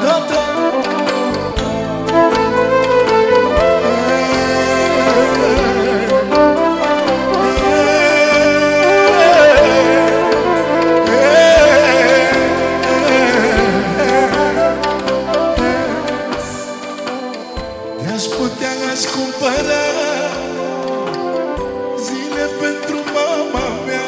tată. Te-aș putea, aș cumpăra zile pentru mama mea,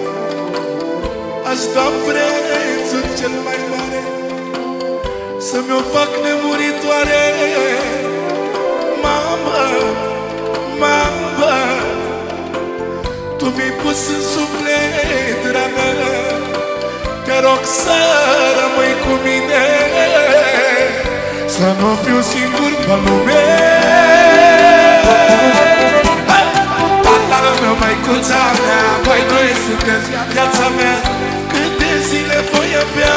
aș da prețul cel mai mare să mi-o fac nemuritoare. Mama, mama, tu mi-ai pus în suflet, dragă, te rog să rămâi cu mine, să nu fiu singur pe lume. Tatăl meu, măicuța mea, voi doi sunteți viața mea, câte zile voi avea.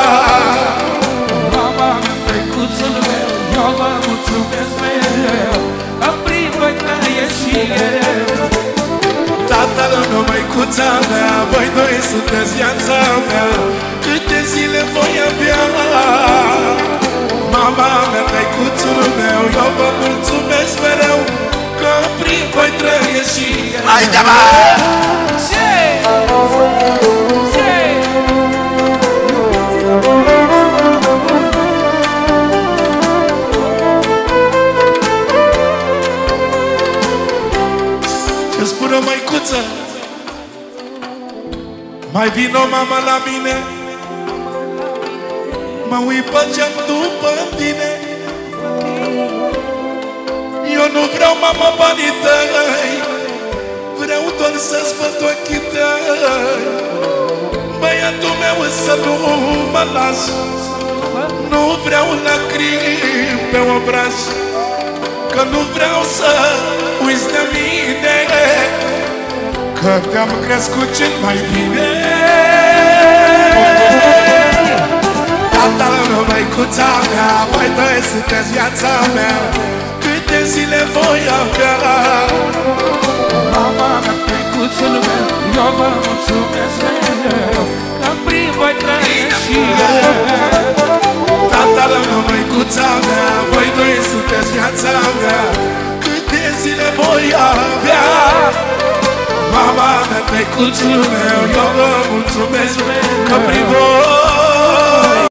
Mama mea, măicuțul meu, eu vă mulțumesc mereu, că prin voi trăiesc și eu. Tatăl meu, măicuța mea, voi doi sunteți viața mea, câte zile voi avea. Mama mea, măicuțul meu, eu vă mulțumesc mereu, că prin voi trăiesc și eu. Haide, mă! Ce spune măicuță? Mai vino mama la mine, mă uit pe geam după tine. Eu nu vreau, mama, banii tăi, vreau doar să-ți văd ochii tăi. Băiatul meu să nu mă las, nu vreau lacrimi pe obraz, că nu vreau să uiți de mine, că te-am crescut cel mai bine. Tatăl meu, măicuța mea, voi doi sunteți viața mea, câte zile voi avea. Mama mea, măicuțul meu, eu vă mulțumesc mereu, că prin voi trăiesc și eu. Tatăl meu, măicuța mea, voi doi sunteți viața mea, câte zile voi avea. Mama mea, măicuțul meu, eu vă mulțumesc mereu, că prin voi